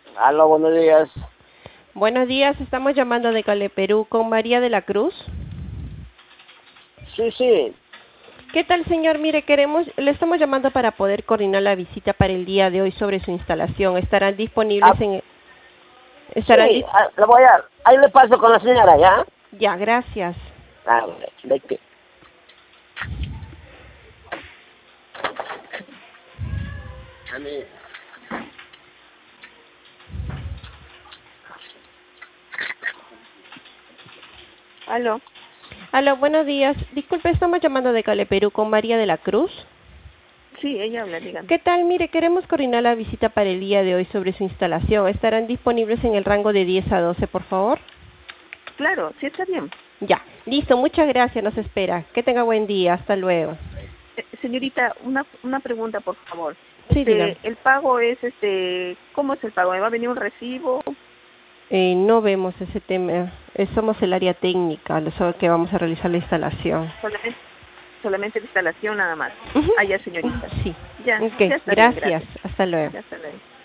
Aló, buenos días. Buenos días, estamos llamando de Cale, Perú, con María de la Cruz. Sí, sí. ¿Qué tal, señor? Mire, le estamos llamando para poder coordinar la visita para el día de hoy sobre su instalación. ¿Estarán Ah, disponibles en... estarán sí, dis- ahí le paso con la señora, ¿ya? Ya, gracias. Ah, de que. A mí. Aló, Aló, buenos días. Disculpe, estamos llamando de Cale, Perú, con María de la Cruz. sí, ella habla, dígame. ¿Qué tal? Mire, queremos coordinar la visita para el día de hoy sobre su instalación. ¿Estarán disponibles en el rango de 10 a 12, por favor? Claro, sí está bien. Ya, listo, muchas gracias, nos espera. Que tenga buen día, hasta luego. Señorita, una pregunta, por favor. Sí, dígame. El pago es, ¿cómo es el pago? ¿Me va a venir un recibo? No vemos ese tema. Somos el área técnica, solo que vamos a realizar la instalación. Solamente la instalación nada más. Ujú. Ah, ya, señorita. Sí. Ya, Ok, ya está bien, gracias. gracias. Hasta luego. Ya está bien.